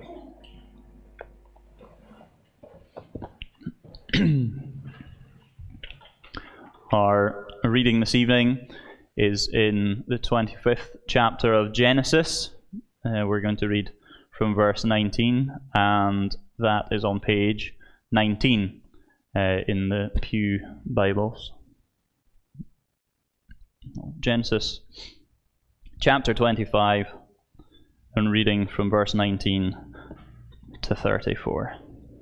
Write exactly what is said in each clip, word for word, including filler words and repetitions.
Our reading this evening is in the twenty-fifth chapter of Genesis. Uh, we're going to read from verse nineteen, and that is on page nineteen uh, in the Pew Bibles. Genesis chapter twenty-five, and reading from verse nineteen to thirty-four.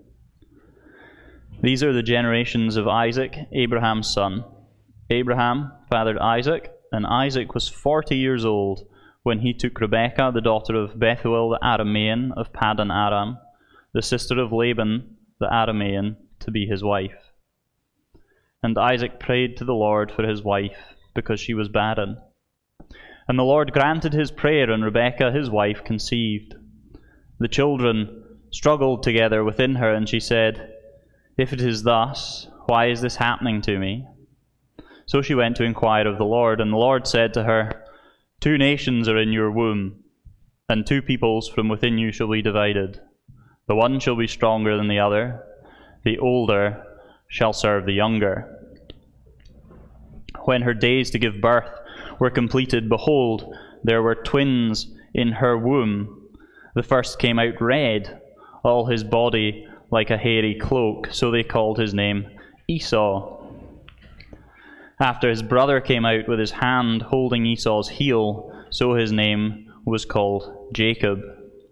These are the generations of Isaac, Abraham's son. Abraham fathered Isaac, and Isaac was forty years old when he took Rebekah, the daughter of Bethuel the Aramean of Paddan Aram, the sister of Laban the Aramean, to be his wife. And Isaac prayed to the Lord for his wife, because she was barren. And the Lord granted his prayer, and Rebekah his wife conceived. The children struggled together within her, and she said, "If it is thus, why is this happening to me?" So she went to inquire of the Lord, and the Lord said to her, "Two nations are in your womb, and two peoples from within you shall be divided. The one shall be stronger than the other, the older shall serve the younger." When her days to give birth were completed, behold, there were twins in her womb. The first came out red, all his body like a hairy cloak, so they called his name Esau. After his brother came out with his hand holding Esau's heel, so his name was called Jacob.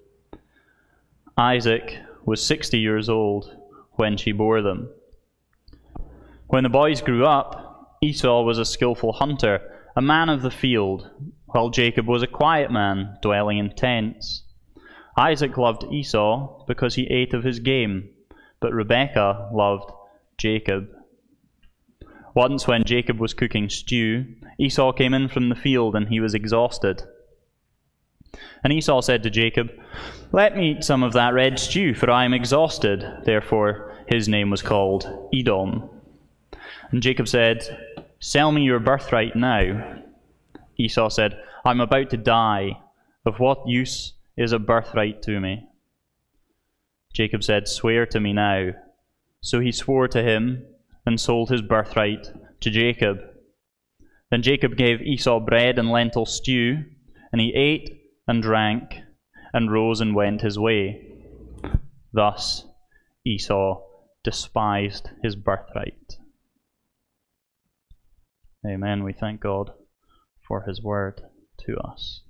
Isaac was sixty years old when she bore them. When the boys grew up, Esau was a skillful hunter, a man of the field, while Jacob was a quiet man, dwelling in tents. Isaac loved Esau because he ate of his game, but Rebekah loved Jacob. Once when Jacob was cooking stew, Esau came in from the field, and he was exhausted. And Esau said to Jacob, "Let me eat some of that red stew, for I am exhausted." Therefore his name was called Edom. And Jacob said, "Sell me your birthright now." Esau said, "I'm about to die. Of what use is a birthright to me?" Jacob said, "Swear to me now." So he swore to him and sold his birthright to Jacob. Then Jacob gave Esau bread and lentil stew, and he ate and drank and rose and went his way. Thus Esau despised his birthright. Amen. We thank God for his word to us.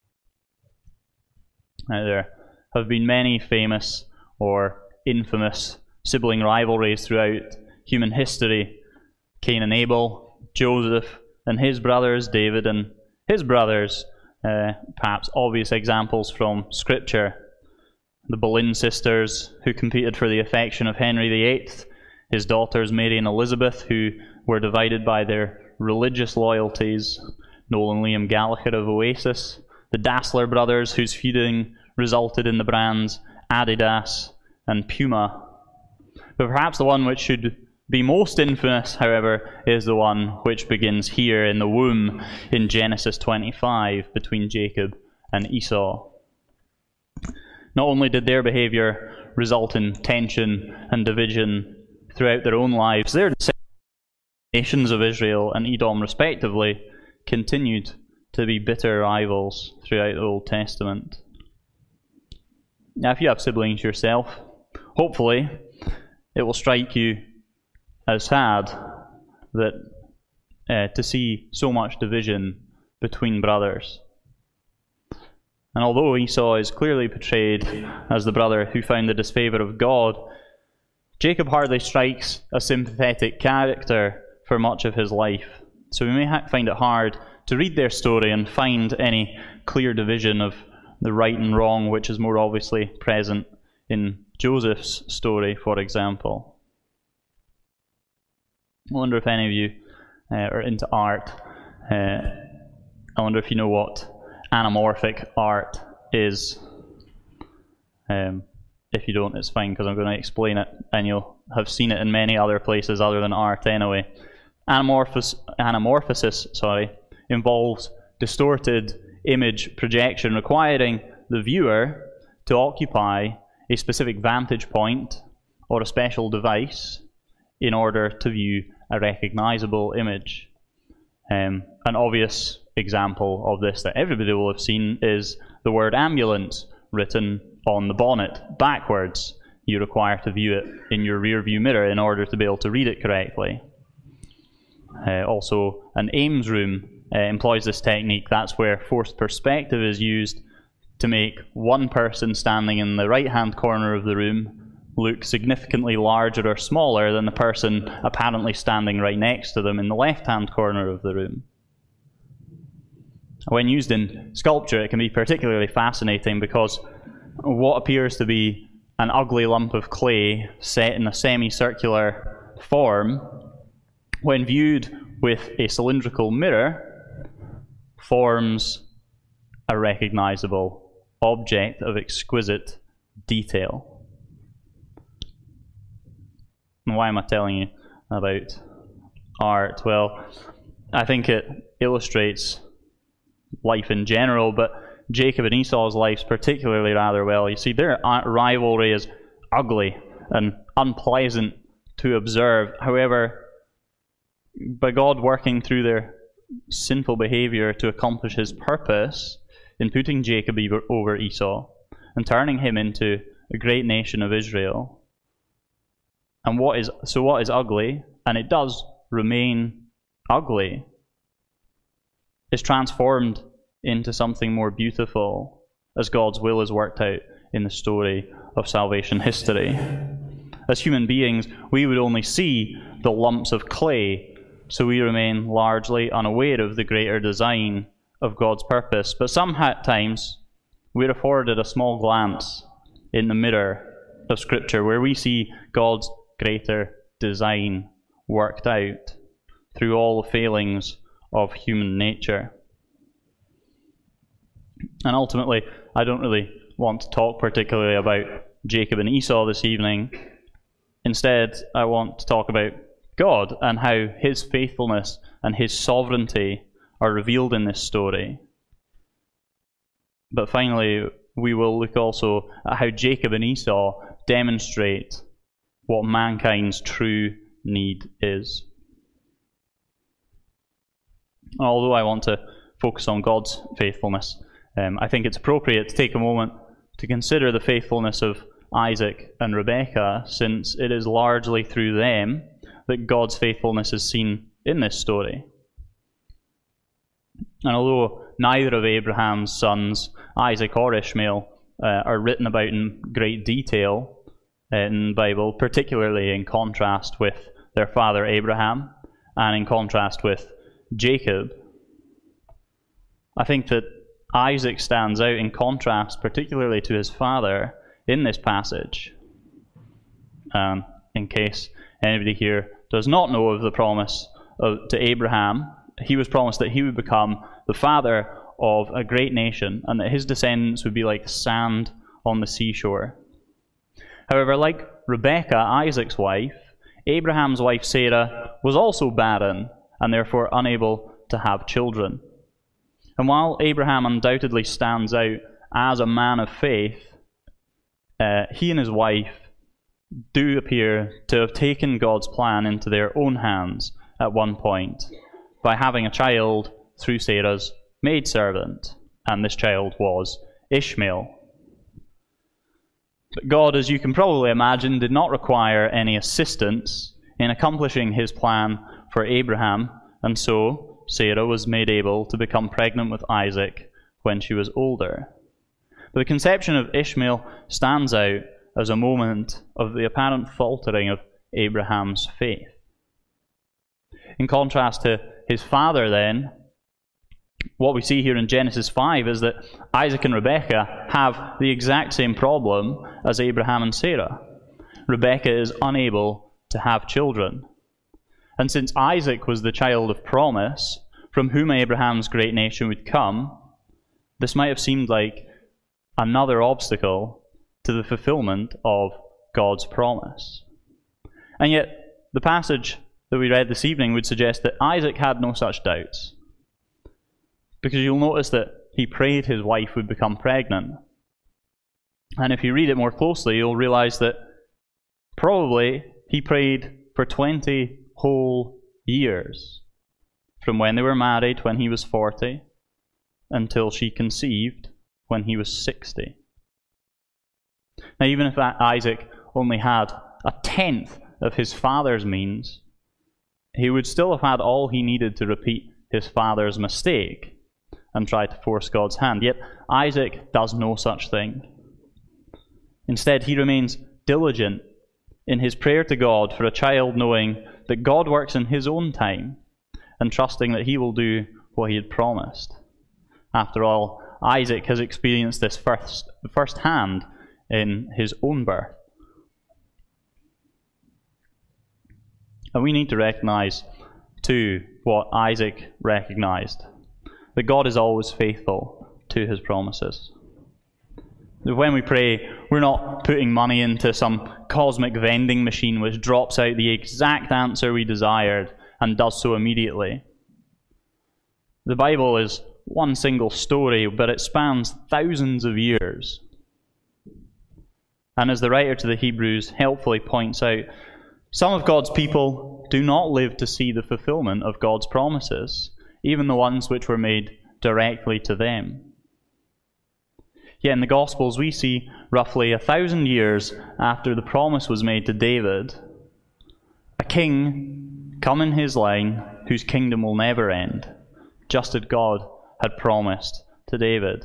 Now, there have been many famous or infamous sibling rivalries throughout human history. Cain and Abel, Joseph and his brothers, David and his brothers, uh, perhaps obvious examples from Scripture. The Boleyn sisters, who competed for the affection of Henry the Eighth, his daughters Mary and Elizabeth, who were divided by their religious loyalties, Noel and Liam Gallagher of Oasis, the Dassler brothers, whose feuding resulted in the brands Adidas and Puma. But perhaps the one which should be most infamous, however, is the one which begins here in the womb in Genesis twenty-five between Jacob and Esau. Not only did their behavior result in tension and division throughout their own lives, their nations of Israel and Edom respectively continued to be bitter rivals throughout the Old Testament. Now, if you have siblings yourself, hopefully it will strike you as sad that uh, to see so much division between brothers. And although Esau is clearly portrayed as the brother who found the disfavour of God, Jacob hardly strikes a sympathetic character for much of his life. So we may ha- find it hard to read their story and find any clear division of the right and wrong, which is more obviously present in Joseph's story, for example. I wonder if any of you uh, are into art. Uh, I wonder if you know what anamorphic art is. Um, if you don't, it's fine, because I'm going to explain it, and you'll have seen it in many other places other than art anyway. Anamorphous, anamorphosis sorry, involves distorted image projection requiring the viewer to occupy a specific vantage point or a special device in order to view a recognizable image. Um, an obvious example of this that everybody will have seen is the word ambulance written on the bonnet backwards. You require to view it in your rear view mirror in order to be able to read it correctly. Uh, also, an Ames room uh, employs this technique. That's where forced perspective is used to make one person standing in the right-hand corner of the room look significantly larger or smaller than the person apparently standing right next to them in the left-hand corner of the room. When used in sculpture, it can be particularly fascinating because what appears to be an ugly lump of clay set in a semicircular form, when viewed with a cylindrical mirror, forms a recognizable object of exquisite detail. And why am I telling you about art? Well, I think it illustrates life in general, but Jacob and Esau's lives particularly rather well. You see, their rivalry is ugly and unpleasant to observe. However, by God working through their sinful behavior to accomplish his purpose in putting Jacob over Esau and turning him into a great nation of Israel. And what is so what is ugly, and it does remain ugly, is transformed into something more beautiful as God's will is worked out in the story of salvation history. As human beings, we would only see the lumps of clay, so we remain largely unaware of the greater design of God's purpose. But sometimes we're afforded a small glance in the mirror of Scripture where we see God's greater design worked out through all the failings of human nature. And ultimately, I don't really want to talk particularly about Jacob and Esau this evening. Instead, I want to talk about God and how his faithfulness and his sovereignty are revealed in this story. But finally, we will look also at how Jacob and Esau demonstrate what mankind's true need is. Although I want to focus on God's faithfulness, um, I think it's appropriate to take a moment to consider the faithfulness of Isaac and Rebekah, since it is largely through them that God's faithfulness is seen in this story. And although neither of Abraham's sons, Isaac or Ishmael, uh, are written about in great detail in the Bible, particularly in contrast with their father Abraham and in contrast with Jacob, I think that Isaac stands out in contrast particularly to his father in this passage. Um, in case anybody here does not know of the promise of, to Abraham, he was promised that he would become the father of a great nation and that his descendants would be like sand on the seashore. However, like Rebekah, Isaac's wife, Abraham's wife Sarah was also barren and therefore unable to have children. And while Abraham undoubtedly stands out as a man of faith, uh, he and his wife do appear to have taken God's plan into their own hands at one point by having a child through Sarah's maidservant, and this child was Ishmael. But God, as you can probably imagine, did not require any assistance in accomplishing his plan for Abraham, and so Sarah was made able to become pregnant with Isaac when she was older. But the conception of Ishmael stands out as a moment of the apparent faltering of Abraham's faith. In contrast to his father, then, what we see here in Genesis five is that Isaac and Rebekah have the exact same problem as Abraham and Sarah. Rebekah is unable to have children. And since Isaac was the child of promise, from whom Abraham's great nation would come, this might have seemed like another obstacle to the fulfillment of God's promise. And yet, the passage that we read this evening would suggest that Isaac had no such doubts. Because you'll notice that he prayed his wife would become pregnant. And if you read it more closely, you'll realize that probably he prayed for twenty whole years, from when they were married when he was forty until she conceived when he was sixty. Now, even if Isaac only had a tenth of his father's means, he would still have had all he needed to repeat his father's mistake and try to force God's hand. Yet Isaac does no such thing. Instead, he remains diligent in his prayer to God for a child, knowing that God works in his own time and trusting that he will do what he had promised. After all, Isaac has experienced this first firsthand in his own birth. And we need to recognize, too, what Isaac recognized, that God is always faithful to his promises. When we pray, we're not putting money into some cosmic vending machine which drops out the exact answer we desired and does so immediately. The Bible is one single story, but it spans thousands of years. And as the writer to the Hebrews helpfully points out, some of God's people do not live to see the fulfillment of God's promises, even the ones which were made directly to them. Yet in the Gospels we see roughly a thousand years after the promise was made to David, a king come in his line whose kingdom will never end, just as God had promised to David.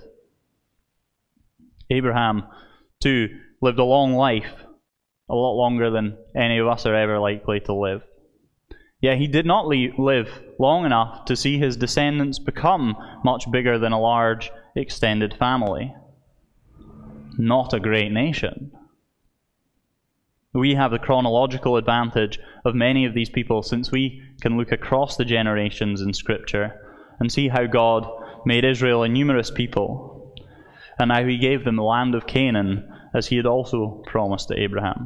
Abraham, too, lived a long life, a lot longer than any of us are ever likely to live. Yet he did not live long enough to see his descendants become much bigger than a large extended family. Not a great nation. We have the chronological advantage of many of these people, since we can look across the generations in Scripture and see how God made Israel a numerous people, and how he gave them the land of Canaan, as he had also promised to Abraham.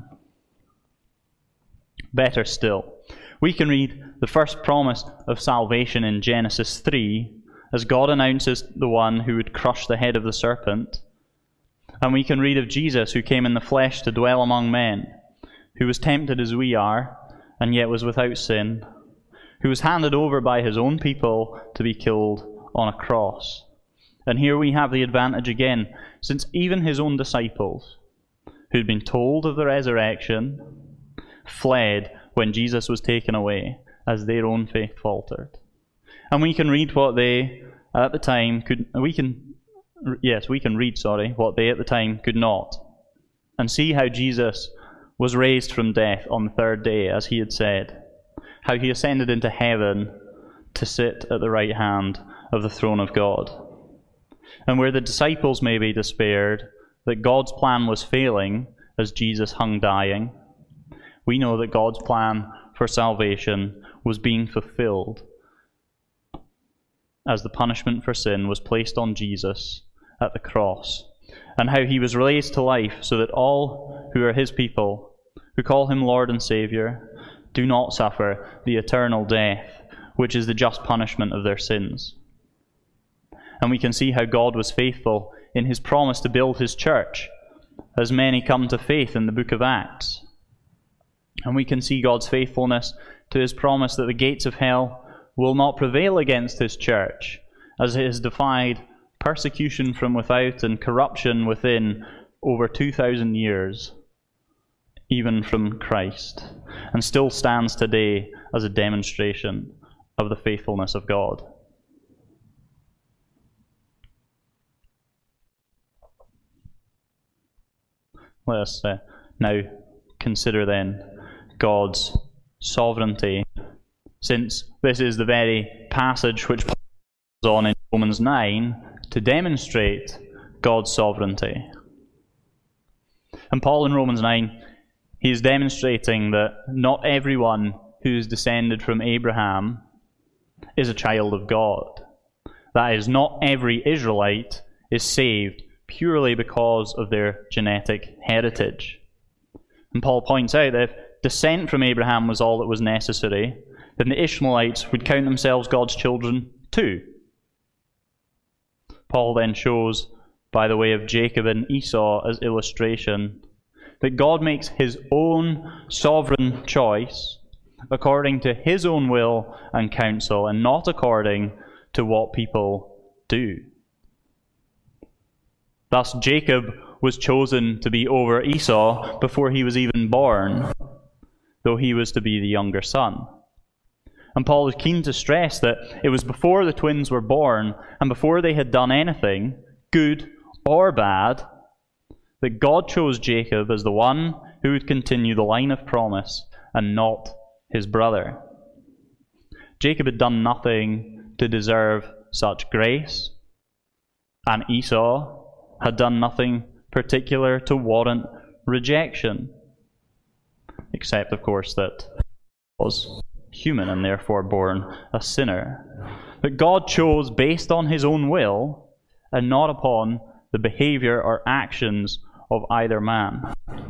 Better still, we can read the first promise of salvation in Genesis three, as God announces the one who would crush the head of the serpent. And we can read of Jesus, who came in the flesh to dwell among men, who was tempted as we are, and yet was without sin, who was handed over by his own people to be killed on a cross. And here we have the advantage again, since even his own disciples, who'd been told of the resurrection, fled when Jesus was taken away, as their own faith faltered. And we can read what they, at the time, could, we can, yes, we can read, sorry, what they at the time could not, and see how Jesus was raised from death on the third day, as he had said, how he ascended into heaven to sit at the right hand of the throne of God. And where the disciples maybe despaired that God's plan was failing as Jesus hung dying, we know that God's plan for salvation was being fulfilled as the punishment for sin was placed on Jesus at the cross, and how he was raised to life so that all who are his people, who call him Lord and Saviour, do not suffer the eternal death, which is the just punishment of their sins. And we can see how God was faithful in his promise to build his church, as many come to faith in the book of Acts. And we can see God's faithfulness to his promise that the gates of hell will not prevail against his church, as it has defied persecution from without and corruption within over two thousand years, even from Christ, and still stands today as a demonstration of the faithfulness of God. Let us uh, now consider then God's sovereignty, since this is the very passage which Paul goes on in Romans nine to demonstrate God's sovereignty. And Paul in Romans nine, he is demonstrating that not everyone who is descended from Abraham is a child of God. That is, not every Israelite is saved purely because of their genetic heritage. And Paul points out that if descent from Abraham was all that was necessary, then the Ishmaelites would count themselves God's children too. Paul then shows by the way of Jacob and Esau as illustration, that God makes his own sovereign choice according to his own will and counsel, and not according to what people do. Thus, Jacob was chosen to be over Esau before he was even born, though he was to be the younger son. And Paul is keen to stress that it was before the twins were born, and before they had done anything, good or bad, that God chose Jacob as the one who would continue the line of promise, and not his brother. Jacob had done nothing to deserve such grace, and Esau had done nothing particular to warrant rejection, except, of course, that he was human and therefore born a sinner. But God chose based on his own will and not upon the behavior or actions of either man.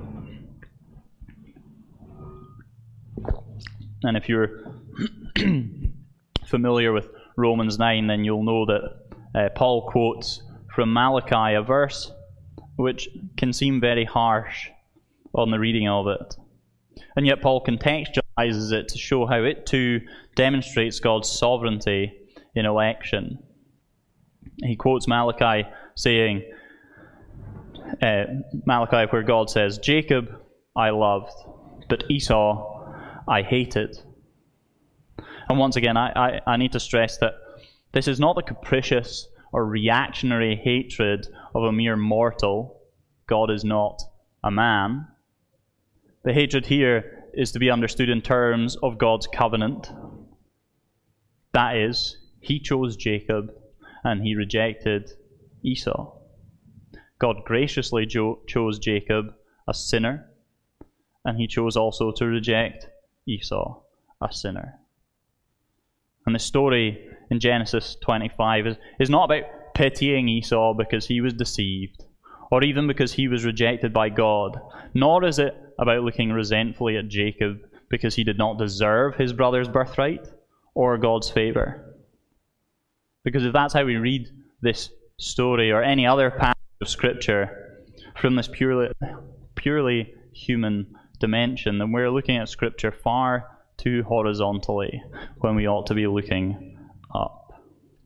And if you're familiar with Romans nine, then you'll know that uh, Paul quotes from Malachi a verse which can seem very harsh on the reading of it. And yet Paul contextualizes it to show how it too demonstrates God's sovereignty in election. He quotes Malachi saying, uh, Malachi where God says, "Jacob I loved, but Esau I hated." And once again, I, I, I need to stress that this is not the capricious or reactionary hatred of a mere mortal. God is not a man. The hatred here is to be understood in terms of God's covenant. That is, he chose Jacob and he rejected Esau. God graciously jo- chose Jacob, a sinner, and he chose also to reject Esau, a sinner. And the story in Genesis twenty-five is, is not about pitying Esau because he was deceived, or even because he was rejected by God, nor is it about looking resentfully at Jacob because he did not deserve his brother's birthright or God's favor. Because if that's how we read this story or any other passage of Scripture from this purely, purely human dimension, then we're looking at Scripture far too horizontally when we ought to be looking up.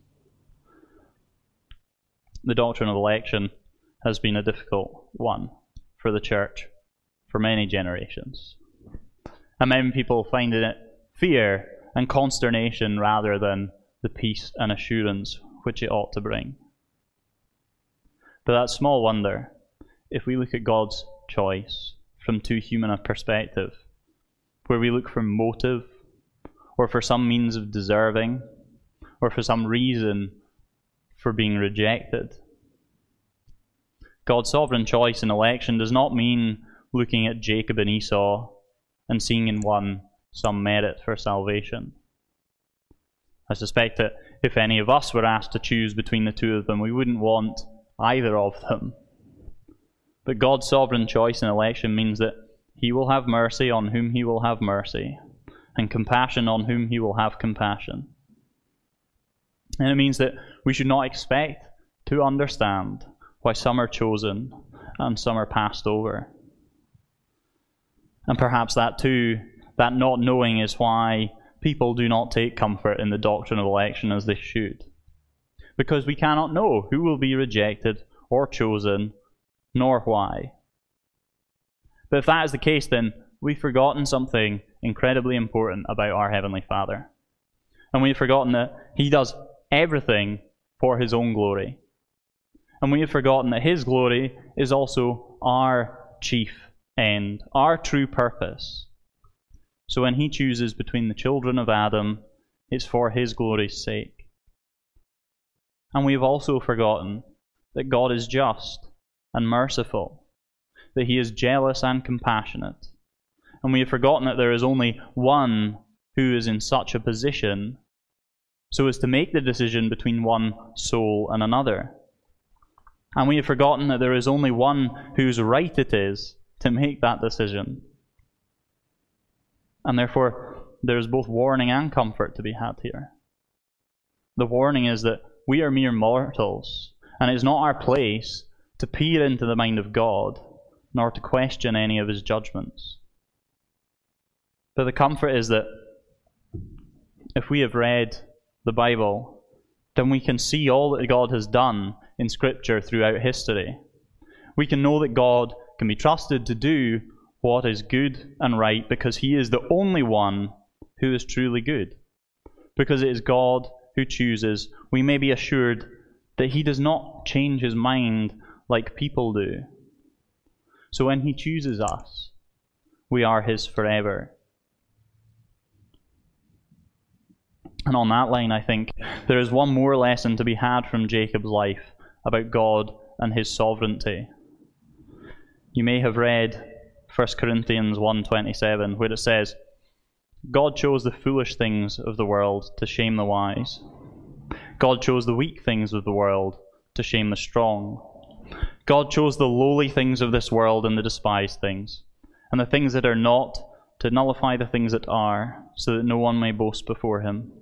The doctrine of election has been a difficult one for the church for many generations. And many people find in it fear and consternation rather than the peace and assurance which it ought to bring. But that's small wonder if we look at God's choice from too human a perspective, where we look for motive, or for some means of deserving, or for some reason for being rejected. God's sovereign choice in election does not mean looking at Jacob and Esau and seeing in one some merit for salvation. I suspect that if any of us were asked to choose between the two of them, we wouldn't want either of them. But God's sovereign choice in election means that he will have mercy on whom he will have mercy, and compassion on whom he will have compassion. And it means that we should not expect to understand why some are chosen and some are passed over. And perhaps that too, that not knowing is why people do not take comfort in the doctrine of election as they should. Because we cannot know who will be rejected or chosen, nor why. But if that is the case, then we've forgotten something incredibly important about our Heavenly Father. And we've forgotten that he does everything for his own glory. And we have forgotten that his glory is also our chief end, our true purpose. So when he chooses between the children of Adam, it's for his glory's sake. And we have also forgotten that God is just and merciful, that he is jealous and compassionate. And we have forgotten that there is only one who is in such a position so as to make the decision between one soul and another. And we have forgotten that there is only one whose right it is to make that decision. And therefore, there is both warning and comfort to be had here. The warning is that we are mere mortals, and it is not our place to peer into the mind of God, nor to question any of his judgments. But the comfort is that if we have read the Bible, then we can see all that God has done in Scripture throughout history. We can know that God can be trusted to do what is good and right because he is the only one who is truly good. Because it is God who chooses, we may be assured that he does not change his mind like people do. So when he chooses us, we are his forever. And on that line, I think there is one more lesson to be had from Jacob's life about God and his sovereignty. You may have read First Corinthians one twenty-seven, where it says, God chose the foolish things of the world to shame the wise. God chose the weak things of the world to shame the strong. God chose the lowly things of this world and the despised things, and the things that are not, to nullify the things that are, so that no one may boast before him.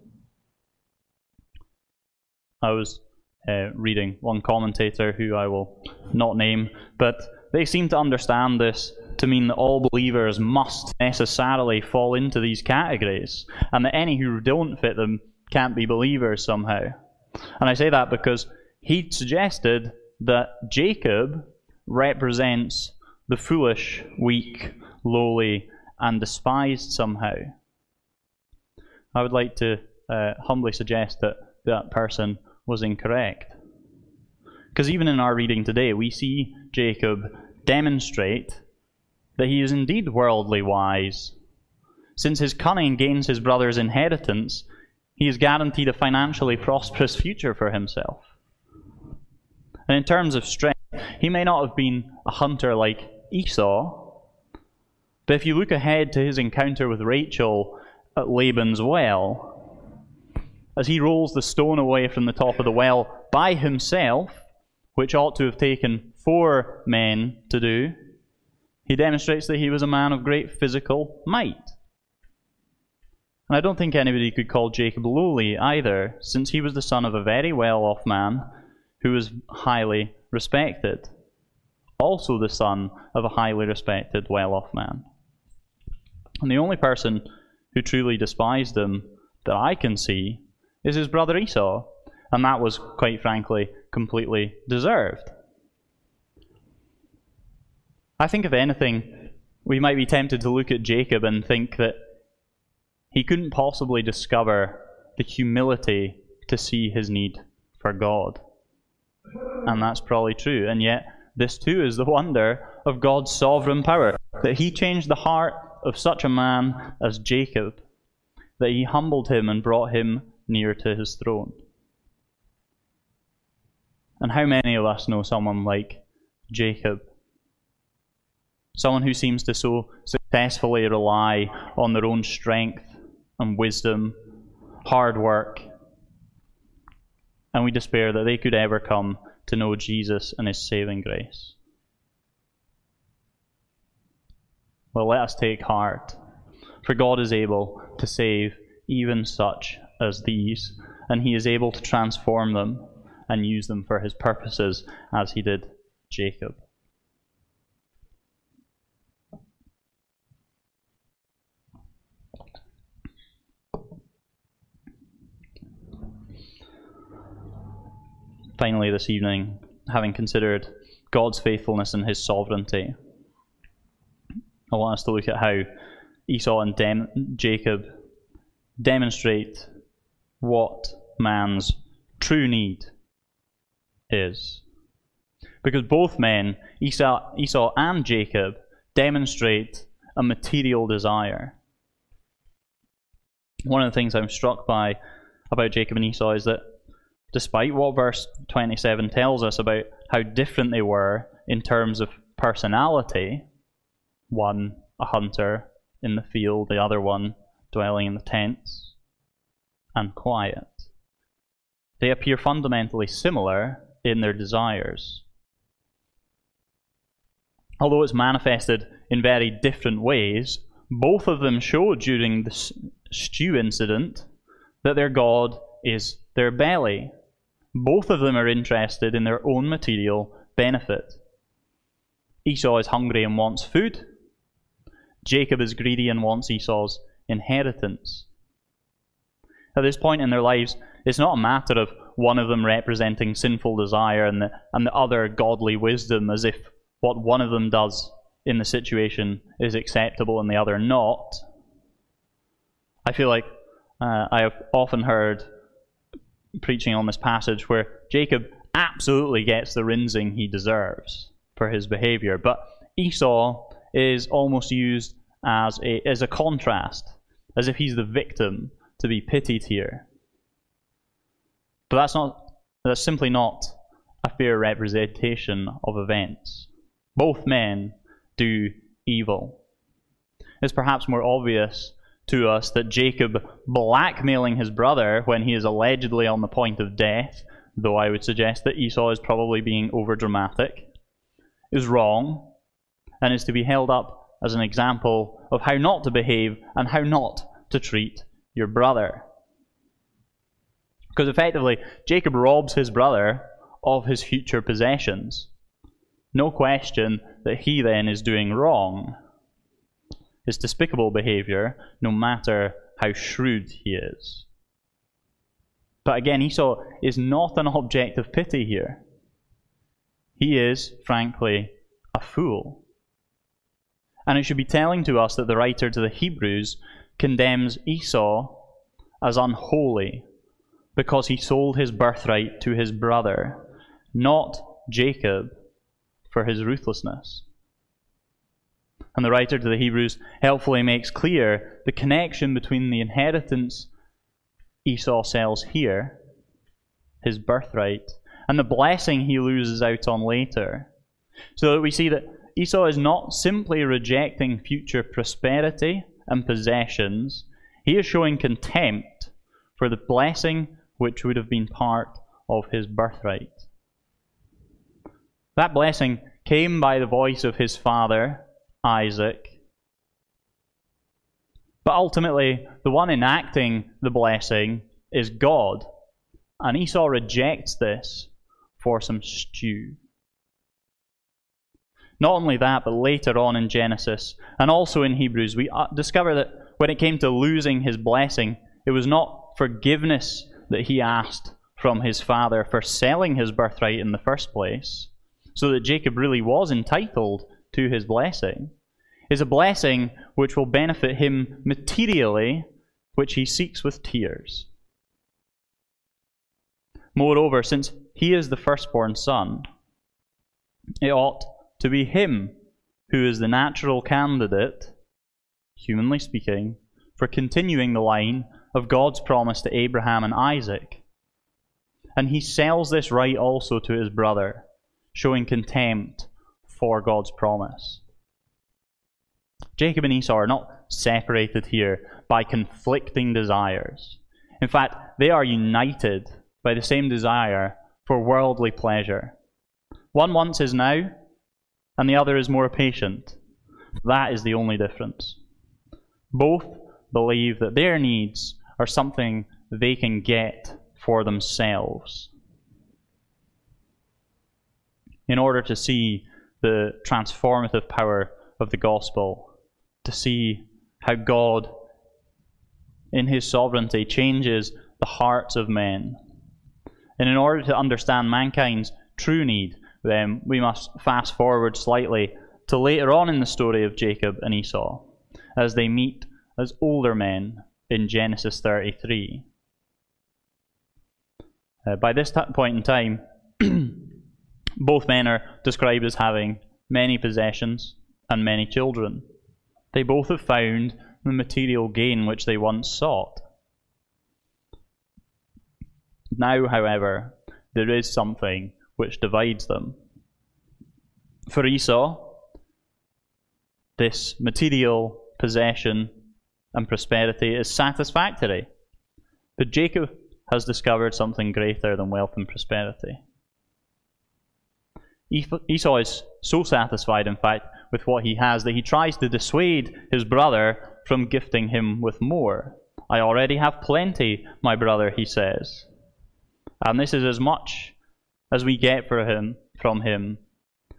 I was uh, reading one commentator who I will not name, but they seem to understand this to mean that all believers must necessarily fall into these categories, and that any who don't fit them can't be believers somehow. And I say that because he suggested that Jacob represents the foolish, weak, lowly, and despised somehow. I would like to uh, humbly suggest that that person was incorrect. Because even in our reading today, we see Jacob demonstrate that he is indeed worldly wise. Since his cunning gains his brother's inheritance, he is guaranteed a financially prosperous future for himself. And in terms of strength, he may not have been a hunter like Esau, but if you look ahead to his encounter with Rachel at Laban's well, as he rolls the stone away from the top of the well by himself, which ought to have taken four men to do, he demonstrates that he was a man of great physical might. And I don't think anybody could call Jacob lowly either, since he was the son of a very well-off man who was highly respected. Also the son of a highly respected, well-off man. And the only person who truly despised him that I can see is his brother Esau, and that was, quite frankly, completely deserved. I think, if anything, we might be tempted to look at Jacob and think that he couldn't possibly discover the humility to see his need for God. And that's probably true. And yet, this too is the wonder of God's sovereign power, that he changed the heart of such a man as Jacob, that he humbled him and brought him near to his throne. And how many of us know someone like Jacob? Someone who seems to so successfully rely on their own strength and wisdom, hard work, and we despair that they could ever come to know Jesus and his saving grace. Well, let us take heart, for God is able to save even such as these, and he is able to transform them and use them for his purposes as he did Jacob. Finally, this evening, having considered God's faithfulness and his sovereignty, I want us to look at how Esau and Dem- Jacob demonstrate what man's true need is. Because both men, Esau, Esau and Jacob, demonstrate a material desire. One of the things I'm struck by about Jacob and Esau is that despite what verse twenty-seven tells us about how different they were in terms of personality, one a hunter in the field, the other one dwelling in the tents, and quiet, they appear fundamentally similar in their desires. Although it's manifested in very different ways, both of them show during the stew incident that their God is their belly. Both of them are interested in their own material benefit. Esau is hungry and wants food. Jacob is greedy and wants Esau's inheritance. At this point in their lives, it's not a matter of one of them representing sinful desire and the, and the other godly wisdom, as if what one of them does in the situation is acceptable and the other not. I feel like uh, I have often heard preaching on this passage where Jacob absolutely gets the rinsing he deserves for his behavior, but Esau is almost used as a, as a contrast, as if he's the victim to be pitied here. But that's not that's simply not a fair representation of events. Both men do evil. It's perhaps more obvious to us that Jacob blackmailing his brother when he is allegedly on the point of death, though I would suggest that Esau is probably being overdramatic, is wrong and is to be held up as an example of how not to behave and how not to treat your brother. Because effectively, Jacob robs his brother of his future possessions. No question that he then is doing wrong. It's despicable behavior, no matter how shrewd he is. But again, Esau is not an object of pity here. He is, frankly, a fool. And it should be telling to us that the writer to the Hebrews condemns Esau as unholy because he sold his birthright to his brother, not Jacob for his ruthlessness. And the writer to the Hebrews helpfully makes clear the connection between the inheritance Esau sells here, his birthright, and the blessing he loses out on later. So that we see that Esau is not simply rejecting future prosperity and possessions, he is showing contempt for the blessing which would have been part of his birthright. That blessing came by the voice of his father, Isaac. But ultimately, the one enacting the blessing is God. And Esau rejects this for some stew. Not only that, but later on in Genesis, and also in Hebrews, we discover that when it came to losing his blessing, it was not forgiveness that he asked from his father for selling his birthright in the first place, so that Jacob really was entitled to his blessing. It's a blessing which will benefit him materially, which he seeks with tears. Moreover, since he is the firstborn son, it ought to be him who is the natural candidate, humanly speaking, for continuing the line of God's promise to Abraham and Isaac. And he sells this right also to his brother, showing contempt for God's promise. Jacob and Esau are not separated here by conflicting desires. In fact, they are united by the same desire for worldly pleasure. One wants his now, and the other is more patient. That is the only difference. Both believe that their needs are something they can get for themselves. In order to see the transformative power of the gospel, to see how God, in his sovereignty, changes the hearts of men. And in order to understand mankind's true need, then we must fast forward slightly to later on in the story of Jacob and Esau, as they meet as older men in Genesis thirty-three. Uh, by this t- point in time, both men are described as having many possessions and many children. They both have found the material gain which they once sought. Now, however, there is something which divides them. For Esau, this material possession and prosperity is satisfactory. But Jacob has discovered something greater than wealth and prosperity. Esau is so satisfied, in fact, with what he has that he tries to dissuade his brother from gifting him with more. I already have plenty, my brother, he says. And this is as much as we get for him, from him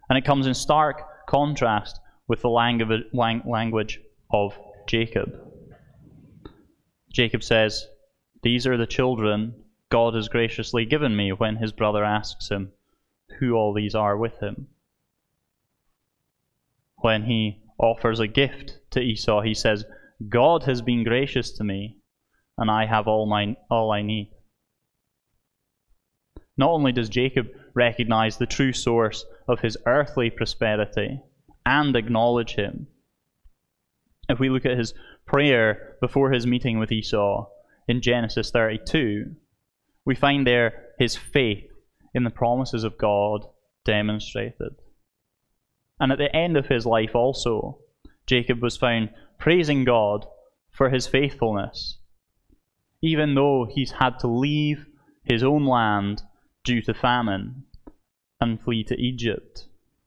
And it comes in stark contrast with the language of Jacob. Jacob says, "These are the children God has graciously given me," when his brother asks him who all these are with him. When he offers a gift to Esau, he says, "God has been gracious to me, and I have all my all I need." Not only does Jacob recognize the true source of his earthly prosperity and acknowledge him. If we look at his prayer before his meeting with Esau in Genesis thirty-two, we find there his faith in the promises of God demonstrated. And at the end of his life also, Jacob was found praising God for his faithfulness, even though he's had to leave his own land due to famine and flee to Egypt.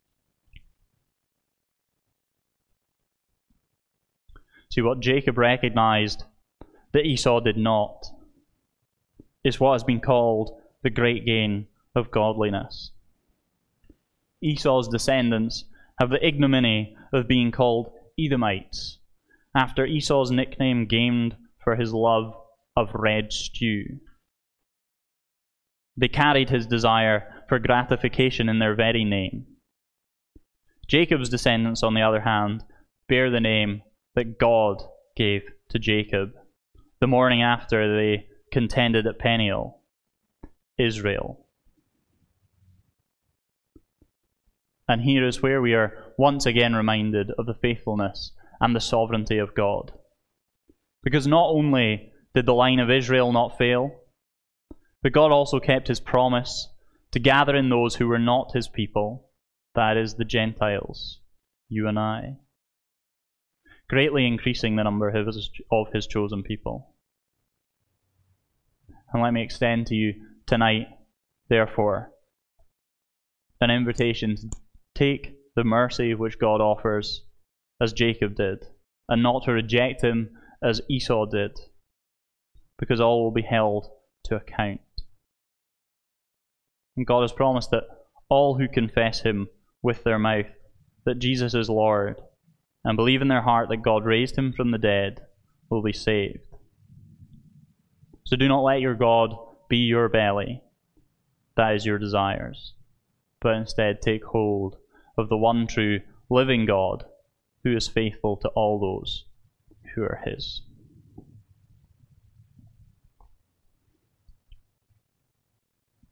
See, what Jacob recognized that Esau did not is what has been called the great gain of godliness. Esau's descendants have the ignominy of being called Edomites, after Esau's nickname gained for his love of red stew. They carried his desire for gratification in their very name. Jacob's descendants, on the other hand, bear the name that God gave to Jacob the morning after they contended at Peniel, Israel. And here is where we are once again reminded of the faithfulness and the sovereignty of God. Because not only did the line of Israel not fail, but God also kept his promise to gather in those who were not his people, that is, the Gentiles, you and I, greatly increasing the number of his, of his chosen people. And let me extend to you tonight, therefore, an invitation to take the mercy which God offers as Jacob did, and not to reject him as Esau did, because all will be held to account. And God has promised that all who confess him with their mouth, that Jesus is Lord, and believe in their heart that God raised him from the dead, will be saved. So do not let your God be your belly, that is your desires, but instead take hold of the one true living God, who is faithful to all those who are his.